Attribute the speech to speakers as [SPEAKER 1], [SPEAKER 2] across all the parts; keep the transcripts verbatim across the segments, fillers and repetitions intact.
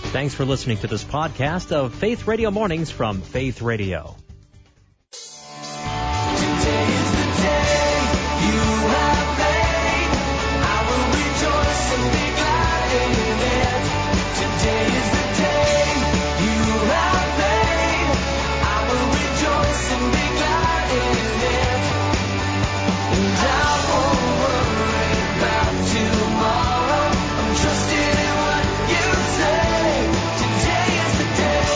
[SPEAKER 1] Thanks for listening to this podcast of Faith Radio Mornings from Faith Radio.
[SPEAKER 2] Today is the day you have made. I will rejoice and be glad in it. Today is the day you have made. I will rejoice and be glad in it. And I won't worry about tomorrow. I'm trusting in what you say. Today is the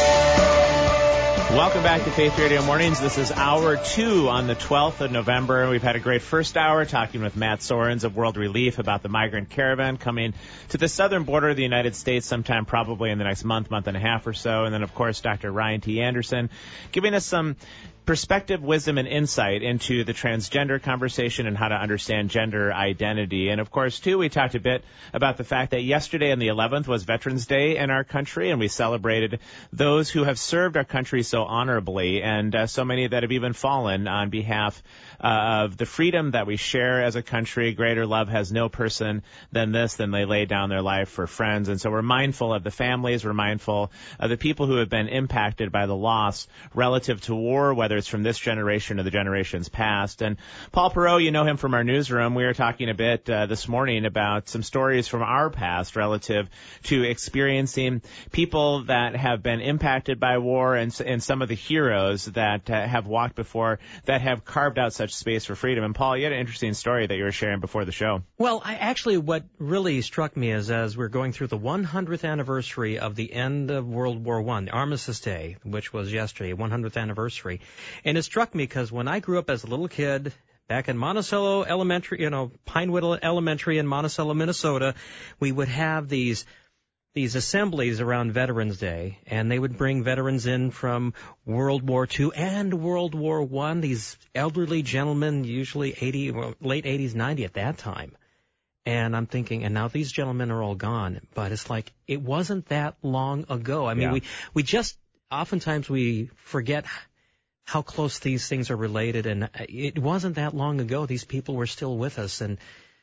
[SPEAKER 2] day.
[SPEAKER 3] Welcome back to Faith Radio Mornings. This is hour two on the twelfth of November. We've had a great first hour talking with Matt Sorens of World Relief about the migrant caravan coming to the southern border of the United States sometime probably in the next month, month and a half or so. And then, of course, Doctor Ryan T. Anderson giving us some perspective, wisdom, and insight into the transgender conversation and how to understand gender identity. And, of course, too, we talked a bit about the fact that yesterday on the eleventh was Veterans Day in our country, and we celebrated those who have served our country so honorably, and uh, so many that have even fallen on behalf uh, of the freedom that we share as a country. Greater love has no person than this, than they lay down their life for friends. And so we're mindful of the families. We're mindful of the people who have been impacted by the loss relative to war, whether it's from this generation or the generations past. And Paul Perot, you know him from our newsroom. We were talking a bit uh, this morning about some stories from our past relative to experiencing people that have been impacted by war and, and some of the heroes that uh, have walked before that have carved out such space for freedom. And Paul, you had an interesting story that you were sharing before the show.
[SPEAKER 1] Well, I actually, what really struck me is as we're going through the one hundredth anniversary of the end of World War One, the Armistice Day, which was yesterday, one hundredth anniversary. And it struck me because when I grew up as a little kid back in Monticello Elementary, you know, Pinewood Elementary in Monticello, Minnesota, we would have these these assemblies around Veterans Day, and they would bring veterans in from World War Two and World War One, these elderly gentlemen, usually eighty, well, late eighties, ninety at that time. And I'm thinking, and now these gentlemen are all gone, but it's like, it wasn't that long ago. I mean,
[SPEAKER 3] Yeah.
[SPEAKER 1] we, we just, oftentimes we forget how close these things are related, and it wasn't that long ago. These people were still with us, and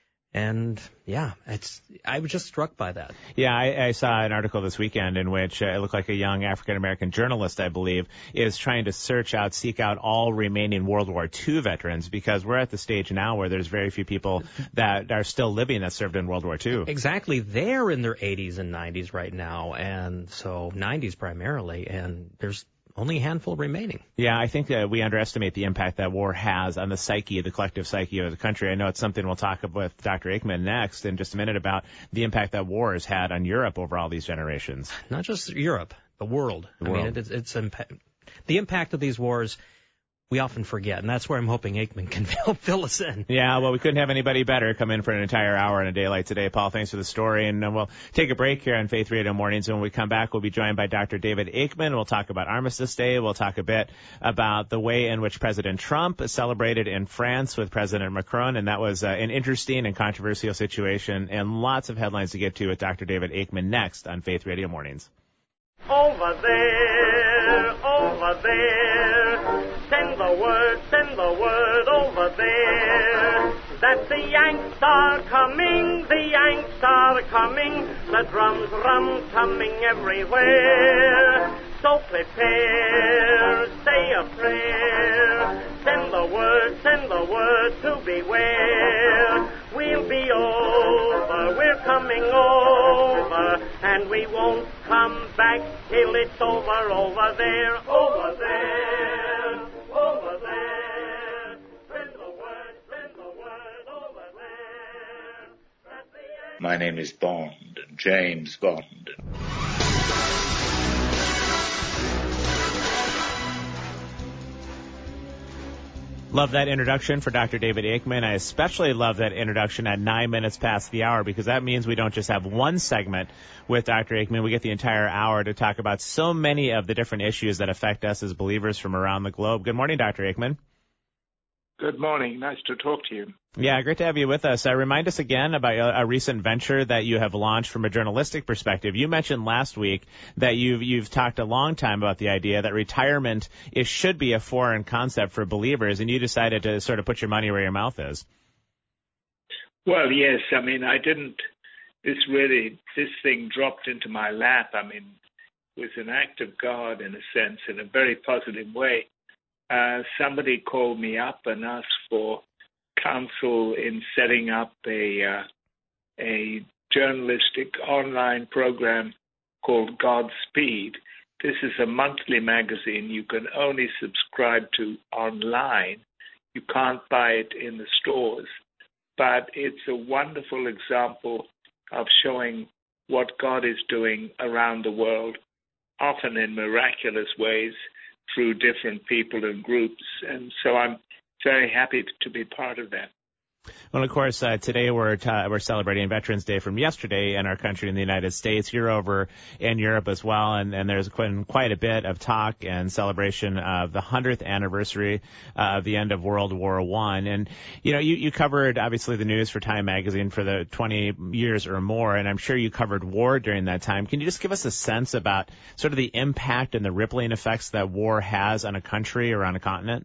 [SPEAKER 1] and yeah, it's I was just struck by that.
[SPEAKER 3] Yeah, I, I saw an article this weekend in which uh, it looked like a young African-American journalist, I believe, is trying to search out, seek out all remaining World War Two veterans, because we're at the stage now where there's very few people that are still living that served in World War Two.
[SPEAKER 1] Exactly. They're in their eighties and nineties right now, and so nineties primarily, and there's only a handful remaining.
[SPEAKER 3] Yeah, I think that we underestimate the impact that war has on the psyche, the collective psyche of the country. I know it's something we'll talk with Doctor Aikman next in just a minute about the impact that war has had on Europe over all these generations.
[SPEAKER 1] Not just Europe, the world.
[SPEAKER 3] The
[SPEAKER 1] I
[SPEAKER 3] world.
[SPEAKER 1] mean, it, it's, it's impa- the impact of these wars we often forget, and that's where I'm hoping Aikman can fill, fill us in.
[SPEAKER 3] Yeah, well, we couldn't have anybody better come in for an entire hour on a day like today. Paul, thanks for the story, and uh, we'll take a break here on Faith Radio Mornings. And when we come back, we'll be joined by Doctor David Aikman. We'll talk about Armistice Day. We'll talk a bit about the way in which President Trump celebrated in France with President Macron, and that was uh, an interesting and controversial situation, and lots of headlines to get to with Doctor David Aikman next on Faith Radio Mornings.
[SPEAKER 4] Over there, over there, send the word, send the word over there, that the Yanks are coming, the Yanks are coming, the drums, drums coming everywhere, so prepare, say a prayer, send the word, send the word to beware, we'll be over, we're coming over, and we won't come back till it's over, over there, over there, over there. Send the word, send the word over there. That the
[SPEAKER 5] My name is Bond, James Bond.
[SPEAKER 3] Love that introduction for Doctor David Aikman. I especially love that introduction at nine minutes past the hour, because that means we don't just have one segment with Doctor Aikman. We get the entire hour to talk about so many of the different issues that affect us as believers from around the globe. Good morning, Doctor Aikman.
[SPEAKER 6] Good morning. Nice to talk to you.
[SPEAKER 3] Yeah, great to have you with us. Uh, remind us again about a, a recent venture that you have launched from a journalistic perspective. You mentioned last week that you've you've talked a long time about the idea that retirement is should be a foreign concept for believers, and you decided to sort of put your money where your mouth is.
[SPEAKER 6] Well, yes. I mean, I didn't this really, this thing dropped into my lap. I mean, it was an act of God in a sense, in a very positive way. Uh, somebody called me up and asked for counsel in setting up a uh, a journalistic online program called Godspeed. This is a monthly magazine you can only subscribe to online. You can't buy it in the stores, but it's a wonderful example of showing what God is doing around the world, often in miraculous ways through different people and groups. And so I'm very happy to be part of that.
[SPEAKER 3] Well, of course, uh, today we're t- we're celebrating Veterans Day from yesterday in our country in the United States. You're over in Europe as well, and, and there's been quite a bit of talk and celebration of the hundredth anniversary uh, of the end of World War One. And you know, you, you covered obviously the news for Time Magazine for the twenty years or more, and I'm sure you covered war during that time. Can you just give us a sense about sort of the impact and the rippling effects that war has on a country or on a continent?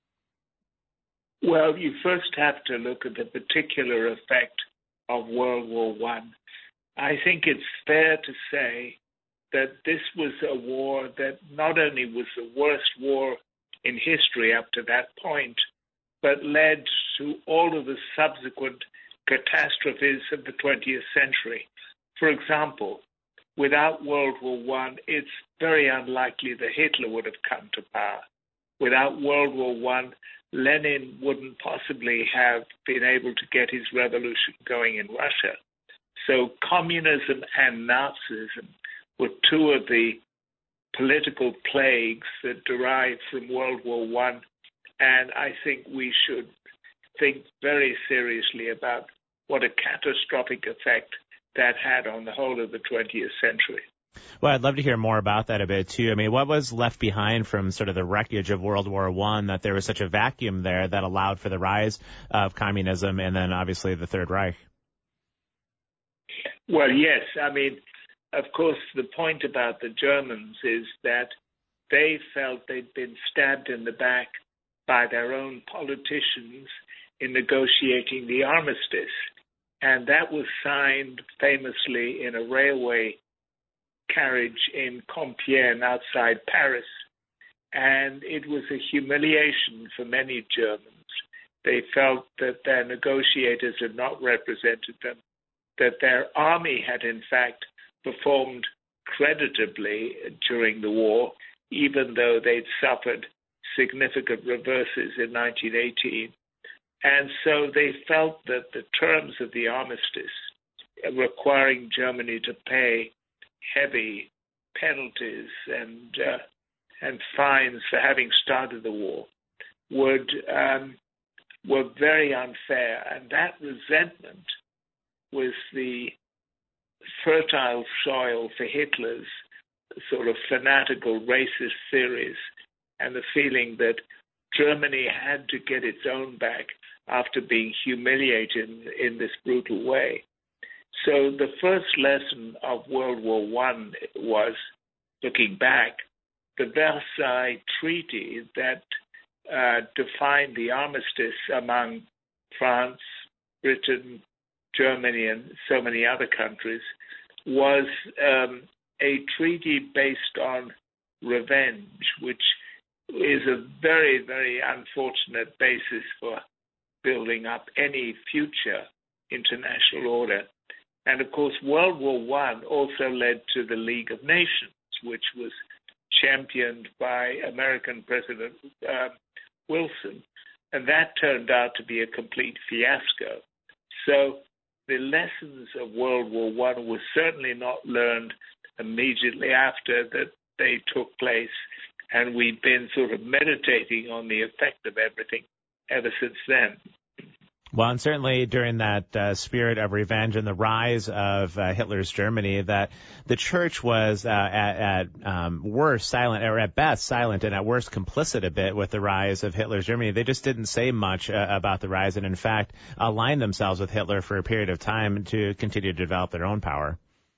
[SPEAKER 6] Well, you first have to look at the particular effect of World War One. I think it's fair to say that this was a war that not only was the worst war in history up to that point, but led to all of the subsequent catastrophes of the twentieth century. For example, without World War One, it's very unlikely that Hitler would have come to power. Without World War One, Lenin wouldn't possibly have been able to get his revolution going in Russia. So communism and Nazism were two of the political plagues that derived from World War One, and I think we should think very seriously about what a catastrophic effect that had on the whole of the twentieth century.
[SPEAKER 3] Well, I'd love to hear more about that a bit, too. I mean, what was left behind from sort of the wreckage of World War One, that there was such a vacuum there that allowed for the rise of communism and then obviously the Third Reich?
[SPEAKER 6] Well, yes. I mean, of course, the point about the Germans is that they felt they'd been stabbed in the back by their own politicians in negotiating the armistice. And that was signed famously in a railway carriage in Compiègne outside Paris, and it was a humiliation for many Germans. They felt that their negotiators had not represented them, that their army had in fact performed creditably during the war, even though they'd suffered significant reverses in nineteen eighteen. And so they felt that the terms of the armistice, requiring Germany to pay heavy penalties and uh, and fines for having started the war, would um, were very unfair, and that resentment was the fertile soil for Hitler's sort of fanatical racist theories and the feeling that Germany had to get its own back after being humiliated in this brutal way. So the first lesson of World War One was, looking back, the Versailles Treaty that uh, defined the armistice among France, Britain, Germany, and so many other countries was um, a treaty based on revenge, which is a very, very unfortunate basis for building up any future international order. And of course, World War One also led to the League of Nations, which was championed by American President uh, Wilson. And that turned out to be a complete fiasco. So the lessons of World War One were certainly not learned immediately after that they took place. And we've been sort of meditating on the effect of everything ever since then.
[SPEAKER 3] Well, and certainly during that uh, spirit of revenge and the rise of uh, Hitler's Germany, that the church was uh, at, at um, worst silent, or at best silent, and at worst complicit a bit with the rise of Hitler's Germany. They just didn't say much uh, about the rise, and in fact aligned themselves with Hitler for a period of time to continue to develop their own power.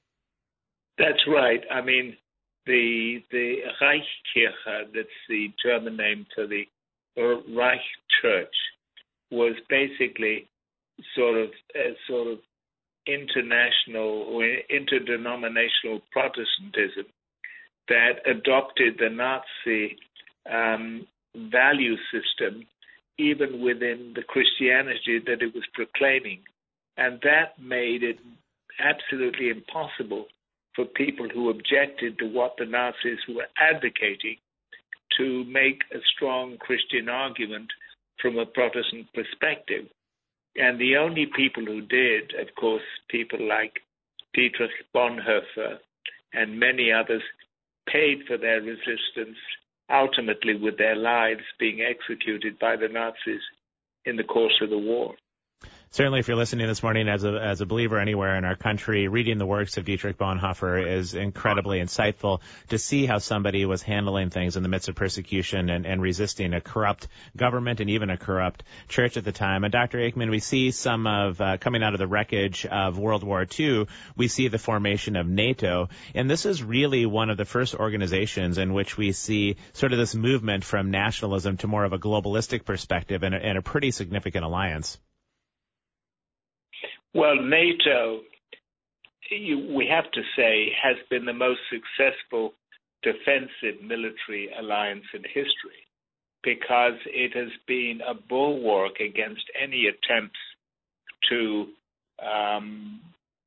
[SPEAKER 6] That's right. I mean, the the Reichskirche, that's the German name for the Reich Church, was basically sort of uh, sort of international or interdenominational Protestantism that adopted the Nazi um, value system even within the Christianity that it was proclaiming. And that made it absolutely impossible for people who objected to what the Nazis were advocating to make a strong Christian argument from a Protestant perspective. And the only people who did, of course, people like Dietrich Bonhoeffer and many others, paid for their resistance, ultimately with their lives being executed by the Nazis in the course of the war.
[SPEAKER 3] Certainly, if you're listening this morning as a as a believer anywhere in our country, reading the works of Dietrich Bonhoeffer is incredibly insightful to see how somebody was handling things in the midst of persecution and, and resisting a corrupt government and even a corrupt church at the time. And Doctor Aikman, we see some of, uh, coming out of the wreckage of World War Two, we see the formation of NATO. And this is really one of the first organizations in which we see sort of this movement from nationalism to more of a globalistic perspective and a, and a pretty significant alliance.
[SPEAKER 6] Well, NATO, you, we have to say, has been the most successful defensive military alliance in history because it has been a bulwark against any attempts to um,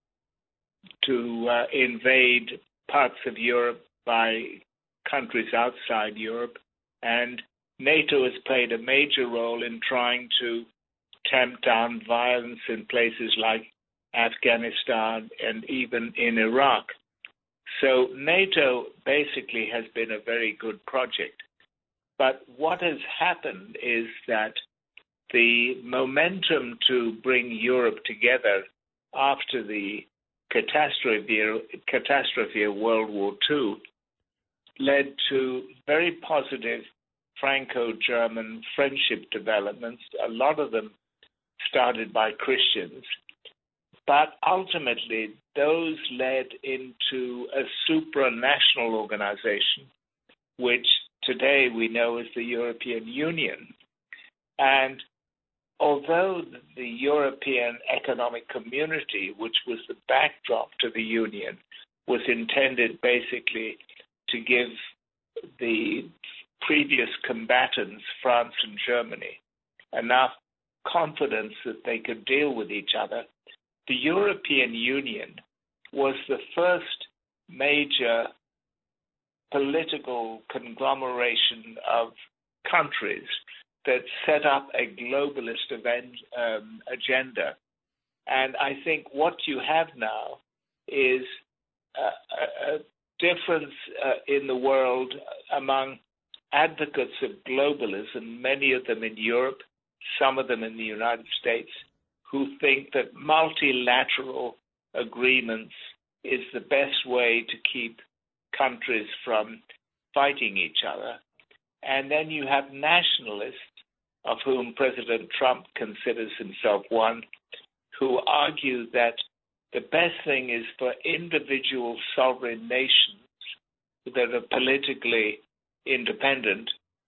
[SPEAKER 6] to uh, invade parts of Europe by countries outside Europe. And NATO has played a major role in trying to tamp down violence in places like Afghanistan and even in Iraq. So NATO basically has been a very good project. But what has happened is that the momentum to bring Europe together after the catastrophe, catastrophe of World War Two led to very positive Franco-German friendship developments, a lot of them started by Christians, but ultimately those led into a supranational organization, which today we know as the European Union. And although the European Economic Community, which was the backdrop to the Union, was intended basically to give the previous combatants, France and Germany, enough confidence that they could deal with each other, the European Union was the first major political conglomeration of countries that set up a globalist event, um, agenda. And I think what you have now is a, a difference uh, in the world among advocates of globalism, many of them in Europe, some of them in the United States, who think that multilateral agreements is the best way to keep countries from fighting each other. And then you have nationalists, of whom President Trump considers himself one, who argue that the best thing is for individual sovereign nations that are politically independent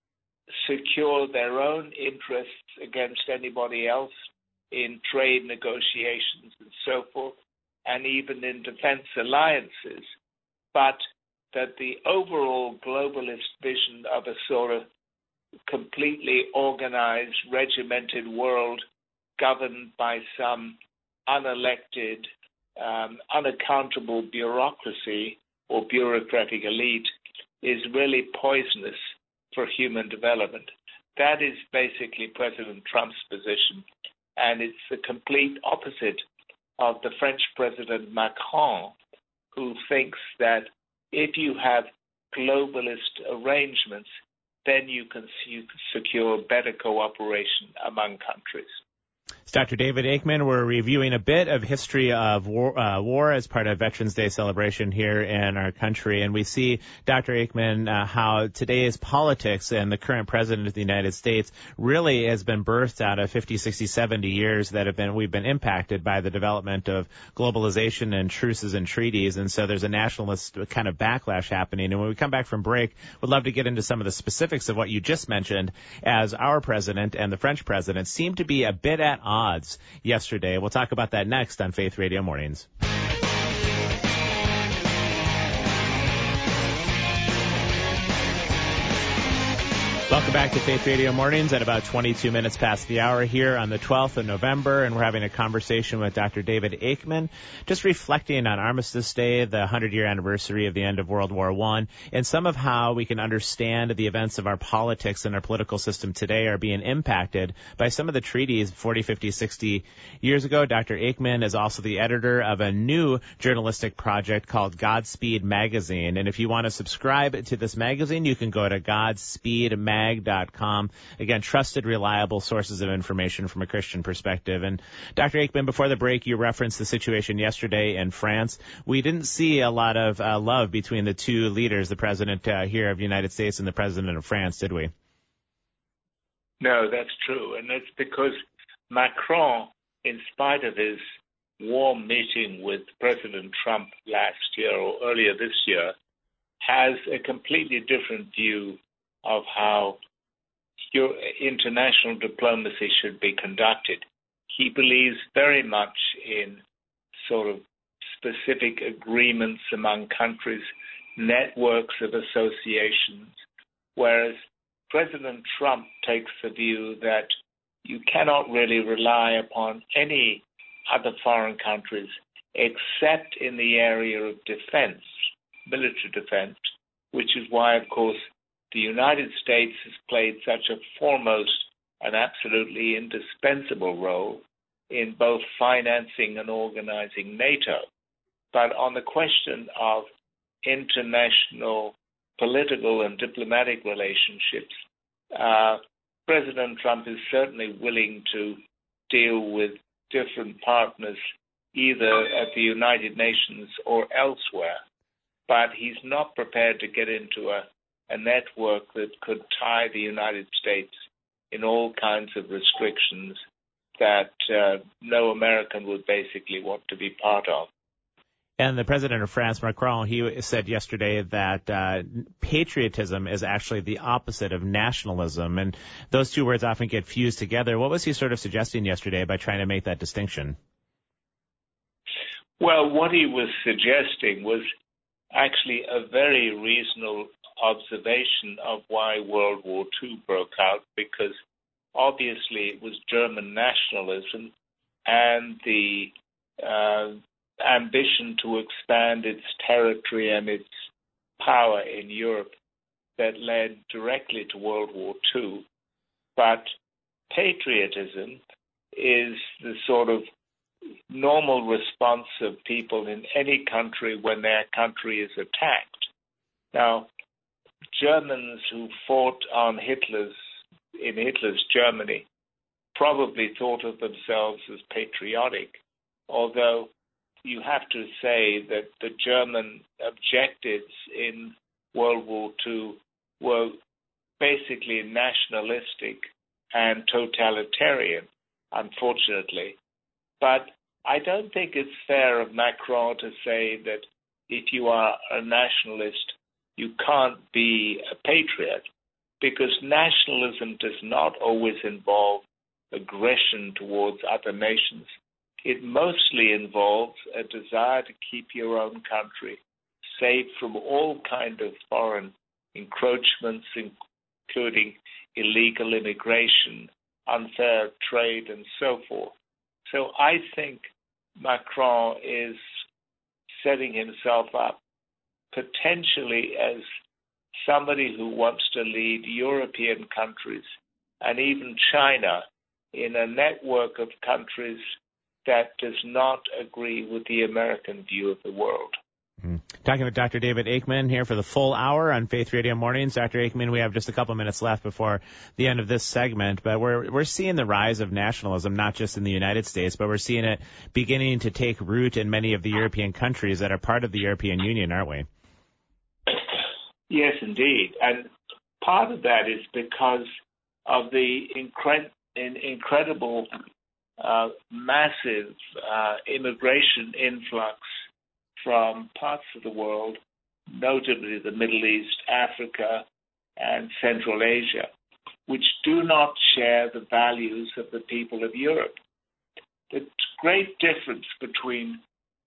[SPEAKER 6] secure their own interests against anybody else in trade negotiations and so forth, and even in defense alliances, but that the overall globalist vision of a sort of completely organized, regimented world governed by some unelected, um, unaccountable bureaucracy or bureaucratic elite is really poisonous for human development. That is basically President Trump's position, and it's the complete opposite of the French President Macron, who thinks that if you have globalist arrangements, then you can secure better cooperation among countries.
[SPEAKER 3] It's Doctor David Aikman. We're reviewing a bit of history of war, uh, war as part of Veterans Day celebration here in our country. And we see, Doctor Aikman, uh, how today's politics and the current president of the United States really has been birthed out of fifty, sixty, seventy years that have been, we've been impacted by the development of globalization and truces and treaties. And so there's a nationalist kind of backlash happening. And when we come back from break, we'd love to get into some of the specifics of what you just mentioned, as our president and the French president seem to be a bit at odds odds yesterday. We'll talk about that next on Faith Radio Mornings. Welcome back to Faith Radio Mornings at about twenty-two minutes past the hour here on the twelfth of November, and we're having a conversation with Doctor David Aikman, just reflecting on Armistice Day, the hundred-year anniversary of the end of World War One, and some of how we can understand the events of our politics and our political system today are being impacted by some of the treaties forty, fifty, sixty years ago. Doctor Aikman is also the editor of a new journalistic project called Godspeed Magazine, and if you want to subscribe to this magazine, you can go to Godspeed Mag dot com. Again, trusted, reliable sources of information from a Christian perspective. And Doctor Aikman, before the break, you referenced the situation yesterday in France. We didn't see a lot of uh, love between the two leaders, the president uh, here of the United States and the president of France, did we?
[SPEAKER 6] No, that's true. And it's because Macron, in spite of his warm meeting with President Trump last year or earlier this year, has a completely different view of how your international diplomacy should be conducted. He believes very much in sort of specific agreements among countries, networks of associations, whereas President Trump takes the view that you cannot really rely upon any other foreign countries except in the area of defense, military defense, which is why, of course, the United States has played such a foremost and absolutely indispensable role in both financing and organizing NATO. But on the question of international political and diplomatic relationships, uh, President Trump is certainly willing to deal with different partners either at the United Nations or elsewhere, but he's not prepared to get into a a network that could tie the United States in all kinds of restrictions that uh, no American would basically want to be part of.
[SPEAKER 3] And the president of France, Macron, he said yesterday that uh, patriotism is actually the opposite of nationalism, and those two words often get fused together. What was he sort of suggesting yesterday by trying to make that distinction?
[SPEAKER 6] Well, what he was suggesting was actually a very reasonable observation of why World War Two broke out, because obviously it was German nationalism and the uh, ambition to expand its territory and its power in Europe that led directly to World War Two. But patriotism is the sort of normal response of people in any country when their country is attacked. Now, Germans who fought on Hitler's, in Hitler's Germany probably thought of themselves as patriotic, although you have to say that the German objectives in World War Two were basically nationalistic and totalitarian, unfortunately. But I don't think it's fair of Macron to say that if you are a nationalist, you can't be a patriot, because nationalism does not always involve aggression towards other nations. It mostly involves a desire to keep your own country safe from all kind of foreign encroachments, including illegal immigration, unfair trade, and so forth. So I think Macron is setting himself up potentially as somebody who wants to lead European countries and even China in a network of countries that does not agree with the American view of the world.
[SPEAKER 3] Mm-hmm. Talking with Doctor David Aikman here for the full hour on Faith Radio Mornings. Doctor Aikman, we have just a couple minutes left before the end of this segment, but we're we're seeing the rise of nationalism, not just in the United States, but we're seeing it beginning to take root in many of the European countries that are part of the European Union, aren't we?
[SPEAKER 6] Yes, indeed. And part of that is because of the incre- in incredible, uh, massive uh, immigration influx from parts of the world, notably the Middle East, Africa, and Central Asia, which do not share the values of the people of Europe. the great difference between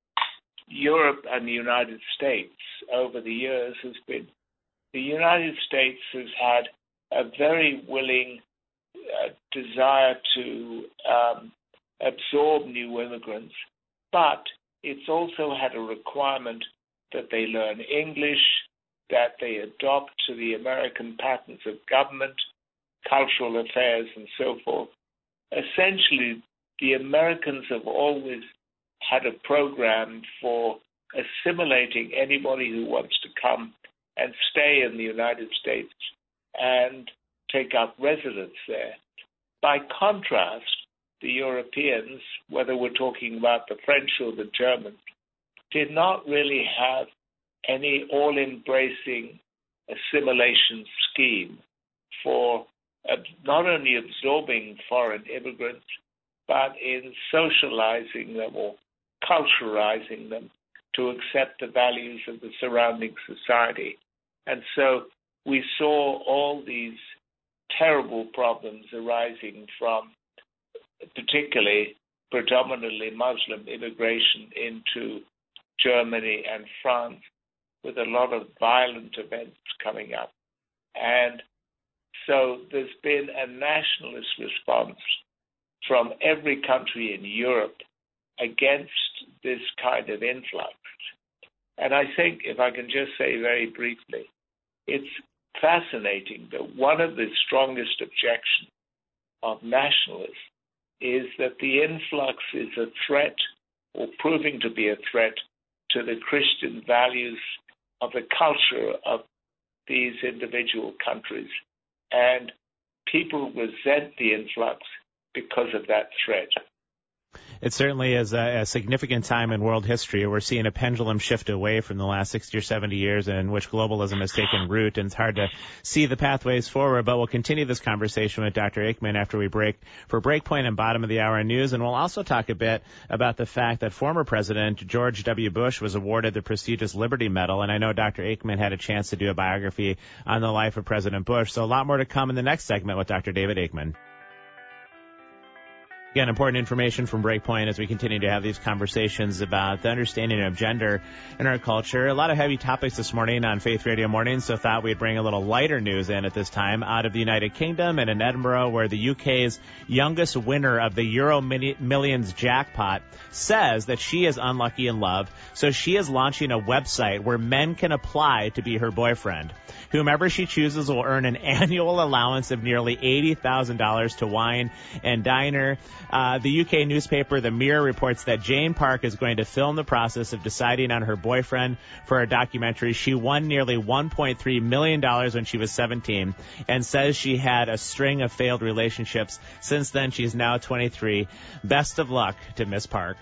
[SPEAKER 6] Europe and the United States over the years has been the United States has had a very willing uh, desire to um, absorb new immigrants, but it's also had a requirement that they learn English, that they adopt to the American patterns of government, cultural affairs, and so forth. Essentially, the Americans have always had a program for assimilating anybody who wants to come and stay in the United States and take up residence there. By contrast, the Europeans, whether we're talking about the French or the Germans, did not really have any all-embracing assimilation scheme for uh, not only absorbing foreign immigrants, but in socializing them or culturalizing them to accept the values of the surrounding society. And so we saw all these terrible problems arising from particularly predominantly Muslim immigration into Germany and France, with a lot of violent events coming up. And so there's been a nationalist response from every country in Europe against this kind of influx. And I think, if I can just say very briefly, it's fascinating that one of the strongest objections of nationalists is that the influx is a threat, or proving to be a threat, to the Christian values of the culture of these individual countries. And people resent the influx because of that threat.
[SPEAKER 3] It certainly is a, a significant time in world history. We're seeing a pendulum shift away from the last sixty or seventy years in which globalism has taken root, and it's hard to see the pathways forward. But we'll continue this conversation with Doctor Aikman after we break for Breakpoint and Bottom of the Hour News. And we'll also talk a bit about the fact that former President George W. Bush was awarded the prestigious Liberty Medal. And I know Doctor Aikman had a chance to do a biography on the life of President Bush. So a lot more to come in the next segment with Doctor David Aikman. Again, important information from Breakpoint as we continue to have these conversations about the understanding of gender in our culture. A lot of heavy topics this morning on Faith Radio Morning, so thought we'd bring a little lighter news in at this time out of the United Kingdom and in Edinburgh, where the U K's youngest winner of the Euro Millions jackpot says that she is unlucky in love, so she is launching a website where men can apply to be her boyfriend. Whomever she chooses will earn an annual allowance of nearly eighty thousand dollars to wine and dine her. Uh, the U K newspaper The Mirror reports that Jane Park is going to film the process of deciding on her boyfriend for a documentary. She won nearly one point three million dollars when she was seventeen and says she had a string of failed relationships. Since then, she's now twenty-three. Best of luck to Miss Park.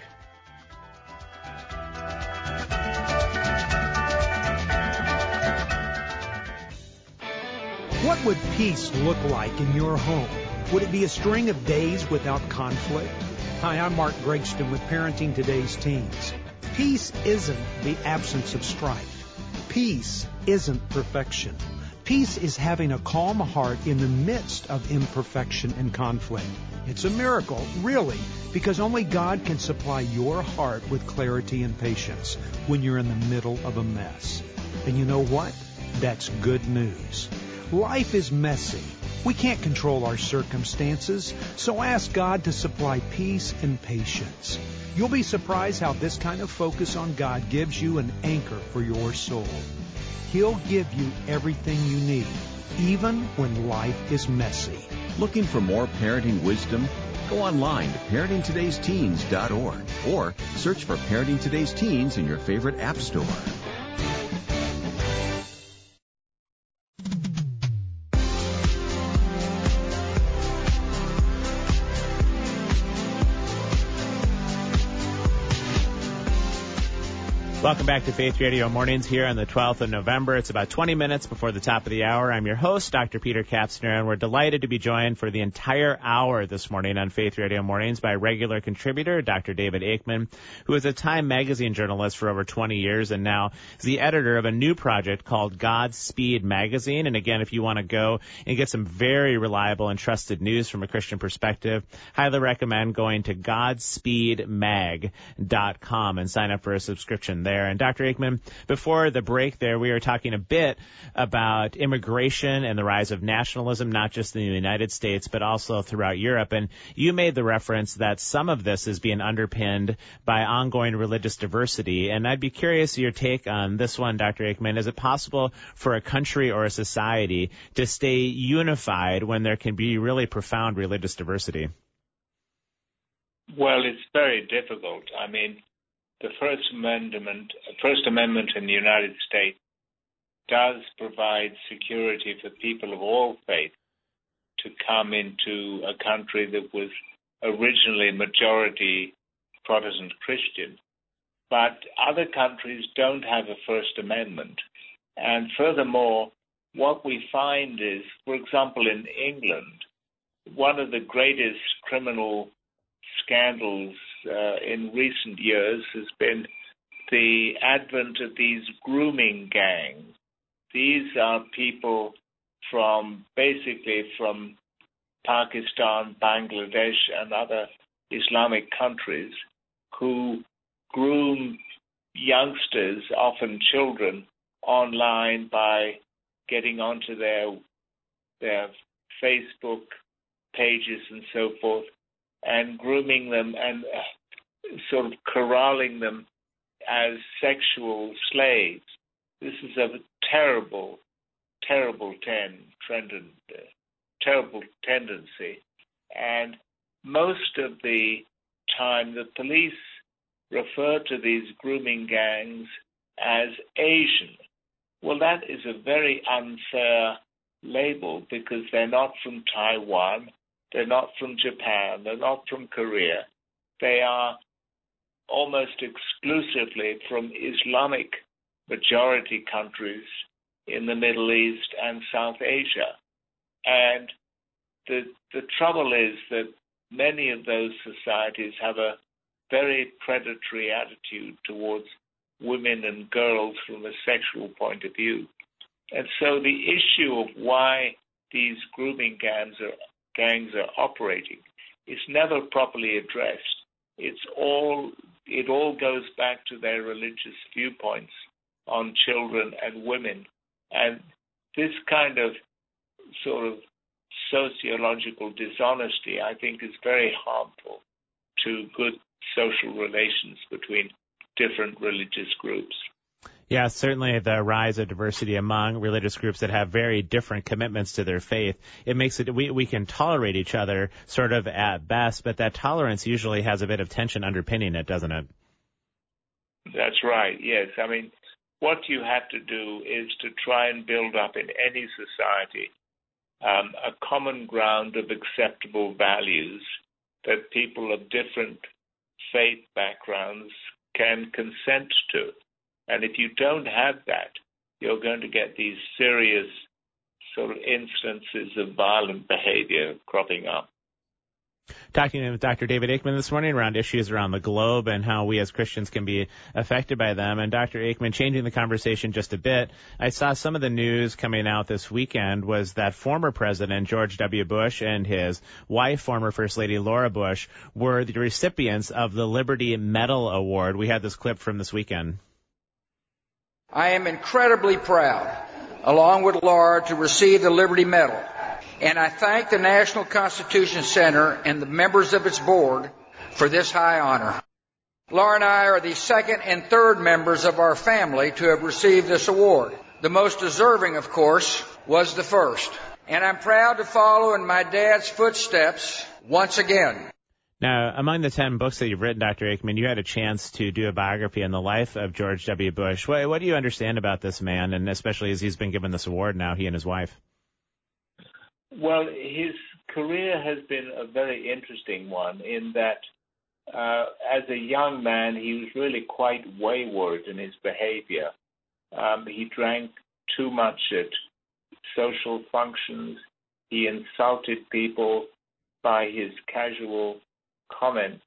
[SPEAKER 7] What would peace look like in your home? Would it be a string of days without conflict? Hi, I'm Mark Gregston with Parenting Today's Teens. Peace isn't the absence of strife. Peace isn't perfection. Peace is having a calm heart in the midst of imperfection and conflict. It's a miracle, really, because only God can supply your heart with clarity and patience when you're in the middle of a mess. And you know what? That's good news. Life is messy. We can't control our circumstances, so ask God to supply peace and patience. You'll be surprised how this kind of focus on God gives you an anchor for your soul. He'll give you everything you need, even when life is messy.
[SPEAKER 8] Looking for more parenting wisdom? Go online to parenting todays teens dot org or search for Parenting Today's Teens in your favorite app store.
[SPEAKER 3] Welcome back to Faith Radio Mornings here on the twelfth of November. It's about twenty minutes before the top of the hour. I'm your host, Doctor Peter Kapsner, and we're delighted to be joined for the entire hour this morning on Faith Radio Mornings by regular contributor Doctor David Aikman, who is a Time magazine journalist for over twenty years and now is the editor of a new project called Godspeed Magazine. And again, if you want to go and get some very reliable and trusted news from a Christian perspective, highly recommend going to godspeed mag dot com and sign up for a subscription there. And Doctor Aikman, before the break there, we were talking a bit about immigration and the rise of nationalism, not just in the United States, but also throughout Europe. And you made the reference that some of this is being underpinned by ongoing religious diversity. And I'd be curious your take on this one, Doctor Aikman. Is it possible for a country or a society to stay unified when there can be really profound religious diversity?
[SPEAKER 6] Well, it's very difficult. I mean, the First Amendment, First Amendment in the United States does provide security for people of all faiths to come into a country that was originally majority Protestant Christian. But other countries don't have a First Amendment. And furthermore, what we find is, for example, in England, one of the greatest criminal scandals uh, in recent years has been the advent of these grooming gangs. These are people from basically from Pakistan, Bangladesh, and other Islamic countries who groom youngsters, often children, online by getting onto their their Facebook pages and so forth, and grooming them and uh, sort of corralling them as sexual slaves. This is a terrible, terrible ten, trend, uh, terrible tendency. And most of the time, the police refer to these grooming gangs as Asian. Well, that is a very unfair label because they're not from Taiwan, they're not from Japan, they're not from Korea. They are almost exclusively from Islamic majority countries in the Middle East and South Asia. And the the trouble is that many of those societies have a very predatory attitude towards women and girls from a sexual point of view. And so the issue of why these grooming gangs are, gangs are operating is never properly addressed. It's all it all goes back to their religious viewpoints on children and women. And this kind of sort of sociological dishonesty, I think, is very harmful to good social relations between different religious groups.
[SPEAKER 3] Yeah, certainly the rise of diversity among religious groups that have very different commitments to their faith. It makes it, we, we can tolerate each other sort of at best, but that tolerance usually has a bit of tension underpinning it, doesn't it?
[SPEAKER 6] That's right, yes. I mean, what you have to do is to try and build up in any society um, a common ground of acceptable values that people of different faith backgrounds can consent to. And if you don't have that, you're going to get these serious sort of instances of violent behavior cropping up.
[SPEAKER 3] Talking with Doctor David Aikman this morning around issues around the globe and how we as Christians can be affected by them. And Doctor Aikman, changing the conversation just a bit, I saw some of the news coming out this weekend was that former President George W. Bush and his wife, former First Lady Laura Bush, were the recipients of the Liberty Medal Award. We had this clip from this weekend.
[SPEAKER 9] I am incredibly proud, along with Laura, to receive the Liberty Medal. And I thank the National Constitution Center and the members of its board for this high honor. Laura and I are the second and third members of our family to have received this award. The most deserving, of course, was the first. And I'm proud to follow in my dad's footsteps once again.
[SPEAKER 3] Now, among the ten books that you've written, Doctor Aikman, you had a chance to do a biography on the life of George W. Bush. What, what do you understand about this man, and especially as he's been given this award now, he and his wife?
[SPEAKER 6] Well, his career has been a very interesting one in that uh, as a young man, he was really quite wayward in his behavior. Um, he drank too much at social functions. He insulted people by his casual comments,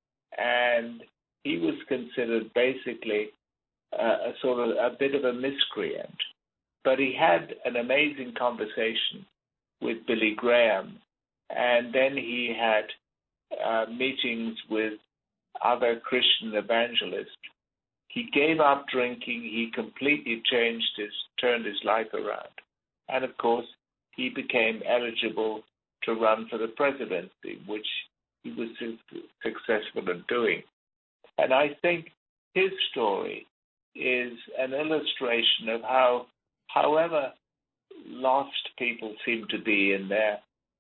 [SPEAKER 6] and he was considered basically uh, a sort of a bit of a miscreant. But he had an amazing conversation with Billy Graham, and then he had uh, meetings with other Christian evangelists. He gave up drinking. He completely changed his, turned his life around. And of course, he became eligible to run for the presidency, which he was su- successful in doing. And I think his story is an illustration of how, however lost people seem to be in their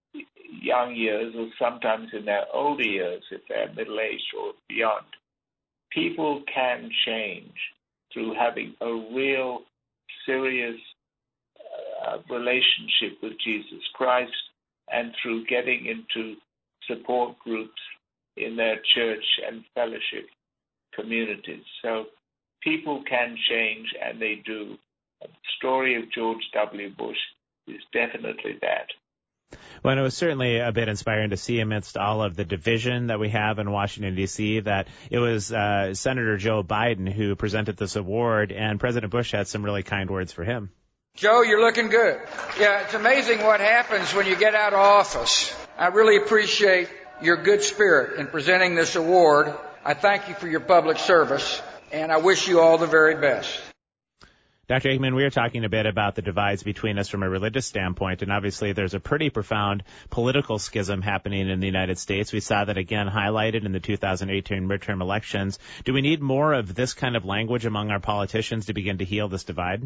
[SPEAKER 6] young years, or sometimes in their older years, if they're middle-aged or beyond, people can change through having a real serious uh, relationship with Jesus Christ and through getting into support groups in their church and fellowship communities. So people can change, and they do. The story of George W. Bush is definitely that.
[SPEAKER 3] Well, and it was certainly a bit inspiring to see amidst all of the division that we have in Washington, D C, that it was uh, Senator Joe Biden who presented this award, and President Bush had some really kind words for him.
[SPEAKER 9] Joe, you're looking good. Yeah, it's amazing what happens when you get out of office. I really appreciate your good spirit in presenting this award. I thank you for your public service, and I wish you all the very best.
[SPEAKER 3] Doctor Aikman, we are talking a bit about the divides between us from a religious standpoint, and obviously there's a pretty profound political schism happening in the United States. We saw that again highlighted in the two thousand eighteen midterm elections. Do we need more of this kind of language among our politicians to begin to heal this divide?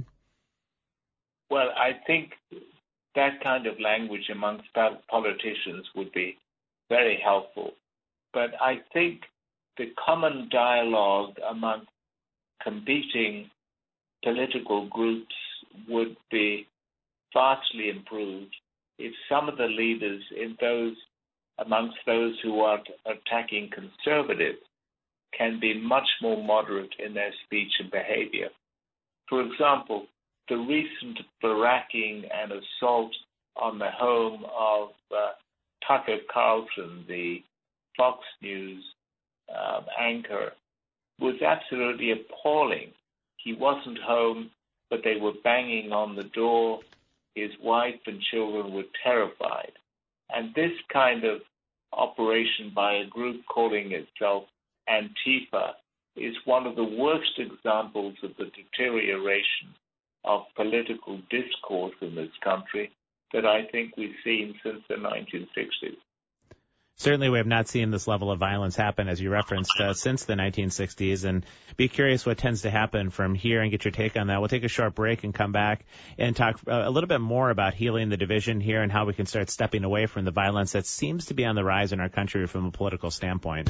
[SPEAKER 6] Well, I think that kind of language amongst politicians would be very helpful. But I think the common dialogue among competing political groups would be vastly improved if some of the leaders in those amongst those who are attacking conservatives can be much more moderate in their speech and behavior. For example, the recent barracking and assault on the home of uh, Tucker Carlson, the Fox News uh, anchor, was absolutely appalling. He wasn't home, but they were banging on the door. His wife and children were terrified. And this kind of operation by a group calling itself Antifa is one of the worst examples of the deterioration of political discourse in this country that I think we've seen since the nineteen sixties.
[SPEAKER 3] Certainly we have not seen this level of violence happen, as you referenced, uh, since the nineteen sixties, and be curious what tends to happen from here and get your take on that. We'll take a short break and come back and talk uh, a little bit more about healing the division here and how we can start stepping away from the violence that seems to be on the rise in our country from a political standpoint.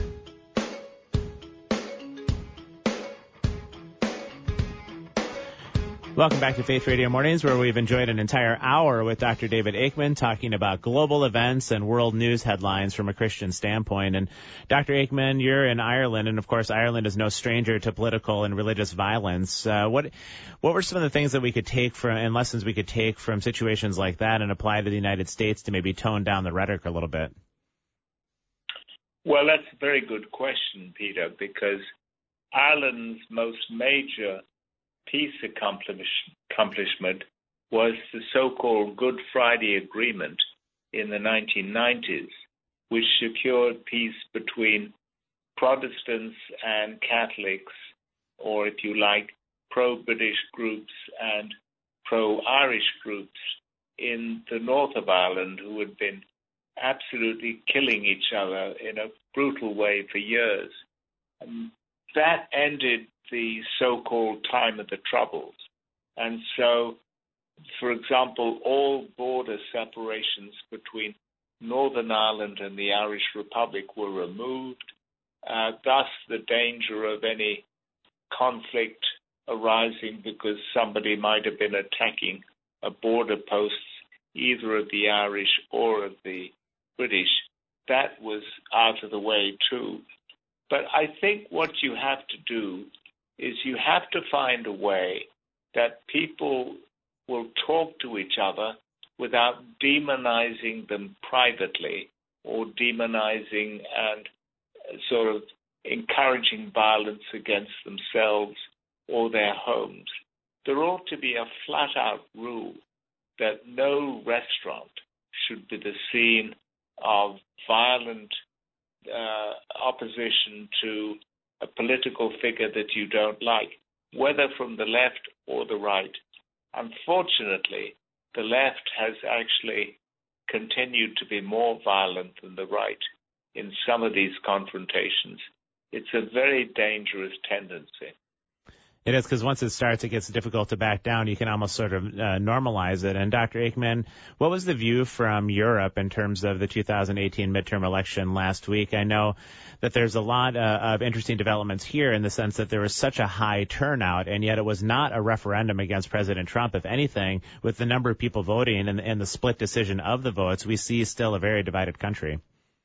[SPEAKER 3] Welcome back to Faith Radio Mornings, where we've enjoyed an entire hour with Doctor David Aikman talking about global events and world news headlines from a Christian standpoint. And Doctor Aikman, you're in Ireland, and of course Ireland is no stranger to political and religious violence. Uh, what what were some of the things that we could take from and lessons we could take from situations like that and apply to the United States to maybe tone down the rhetoric a little bit?
[SPEAKER 6] Well, that's a very good question, Peter, because Ireland's most major peace accomplishment was the so-called Good Friday Agreement in the nineteen nineties, which secured peace between Protestants and Catholics, or if you like, pro-British groups and pro-Irish groups in the north of Ireland who had been absolutely killing each other in a brutal way for years. And that ended the so-called time of the Troubles. And so, for example, all border separations between Northern Ireland and the Irish Republic were removed. Uh, thus, the danger of any conflict arising because somebody might have been attacking a border posts, either of the Irish or of the British, that was out of the way too. But I think what you have to do is you have to find a way that people will talk to each other without demonizing them privately or demonizing and sort of encouraging violence against themselves or their homes. There ought to be a flat-out rule that no restaurant should be the scene of violent uh, opposition to a political figure that you don't like, whether from the left or the right. Unfortunately, the left has actually continued to be more violent than the right in some of these confrontations. It's a very dangerous tendency.
[SPEAKER 3] It is, because once it starts, it gets difficult to back down. You can almost sort of uh, normalize it. And Doctor Aikman, what was the view from Europe in terms of the two thousand eighteen midterm election last week? I know that there's a lot uh, of interesting developments here in the sense that there was such a high turnout, and yet it was not a referendum against President Trump. If anything, with the number of people voting and, and the split decision of the votes, we see still a very divided country.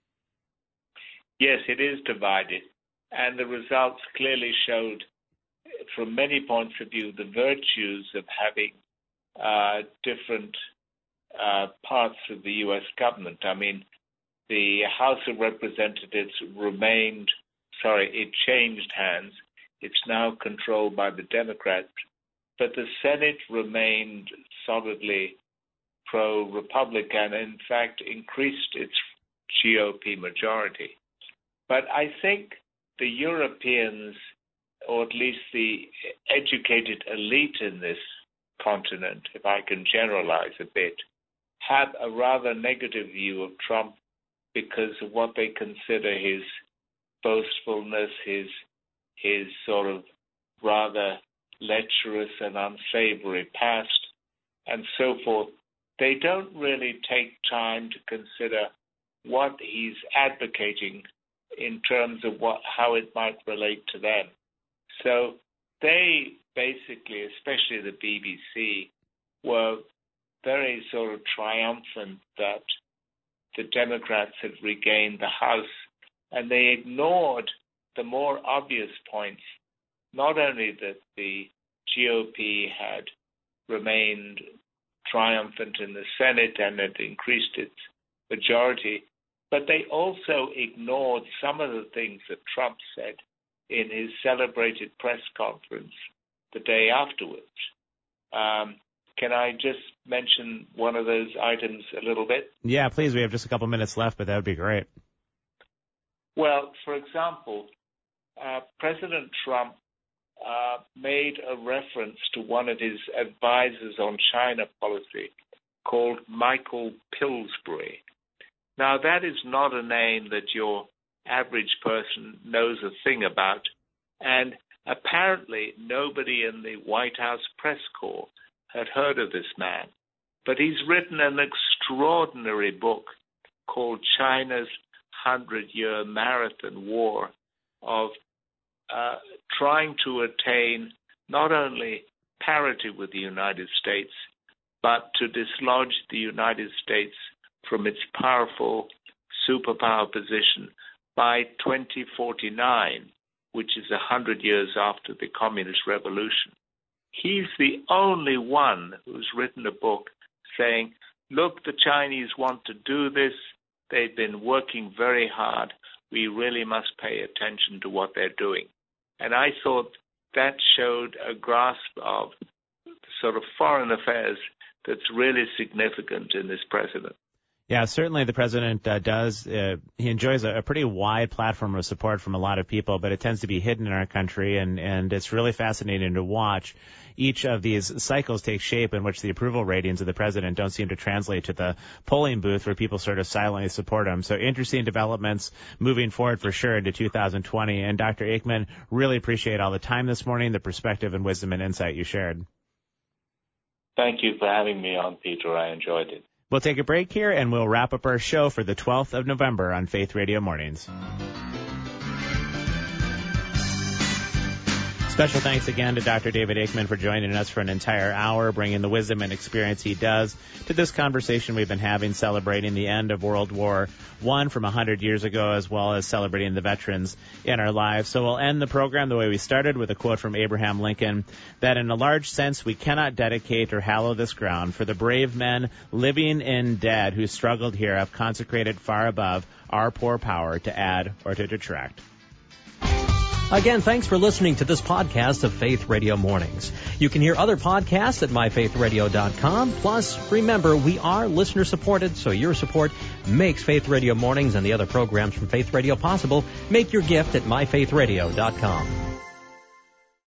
[SPEAKER 6] Yes, it is divided, and the results clearly showed, from many points of view, the virtues of having uh, different uh, parts of the U S government. I mean, the House of Representatives remained, sorry, it changed hands. It's now controlled by the Democrats, but the Senate remained solidly pro-Republican, and in fact increased its G O P majority. But I think the Europeans, or at least the educated elite in this continent, if I can generalize a bit, have a rather negative view of Trump because of what they consider his boastfulness, his his sort of rather lecherous and unsavory past, and so forth. They don't really take time to consider what he's advocating in terms of what how it might relate to them. So they basically, especially the B B C, were very sort of triumphant that the Democrats had regained the House, and they ignored the more obvious points, not only that the G O P had remained triumphant in the Senate and had increased its majority, but they also ignored some of the things that Trump said in his celebrated press conference the day afterwards. Um, can I just mention one of those items a little bit?
[SPEAKER 3] Yeah, please. We have just a couple minutes left, but that would be great.
[SPEAKER 6] Well, for example, uh, President Trump uh, made a reference to one of his advisors on China policy called Michael Pillsbury. Now, that is not a name that your average person knows a thing about, and apparently nobody in the White House press corps had heard of this man. But he's written an extraordinary book called China's Hundred-Year Marathon War of uh, trying to attain not only parity with the United States, but to dislodge the United States from its powerful superpower position by twenty forty-nine, which is a hundred years after the Communist Revolution. He's the only one who's written a book saying, look, the Chinese want to do this. They've been working very hard. We really must pay attention to what they're doing. And I thought that showed a grasp of sort of foreign affairs that's really significant in this president.
[SPEAKER 3] Yeah, certainly the president uh, does. Uh, he enjoys a, a pretty wide platform of support from a lot of people, but it tends to be hidden in our country, and, and it's really fascinating to watch each of these cycles take shape in which the approval ratings of the president don't seem to translate to the polling booth where people sort of silently support him. So interesting developments moving forward for sure into two thousand twenty. And Doctor Aikman, really appreciate all the time this morning, the perspective and wisdom and insight you shared.
[SPEAKER 6] Thank you for having me on, Peter. I enjoyed it.
[SPEAKER 3] We'll take a break here, and we'll wrap up our show for the twelfth of November on Faith Radio Mornings. Special thanks again to Doctor David Aikman for joining us for an entire hour, bringing the wisdom and experience he does to this conversation we've been having, celebrating the end of World War One from one hundred years ago, as well as celebrating the veterans in our lives. So we'll end the program the way we started, with a quote from Abraham Lincoln, that in a large sense we cannot dedicate or hallow this ground, for the brave men living and dead who struggled here have consecrated far above our poor power to add or to detract.
[SPEAKER 1] Again, thanks for listening to this podcast of Faith Radio Mornings. You can hear other podcasts at my faith radio dot com. Plus, remember, we are listener-supported, so your support makes Faith Radio Mornings and the other programs from Faith Radio possible. Make your gift at my faith radio dot com.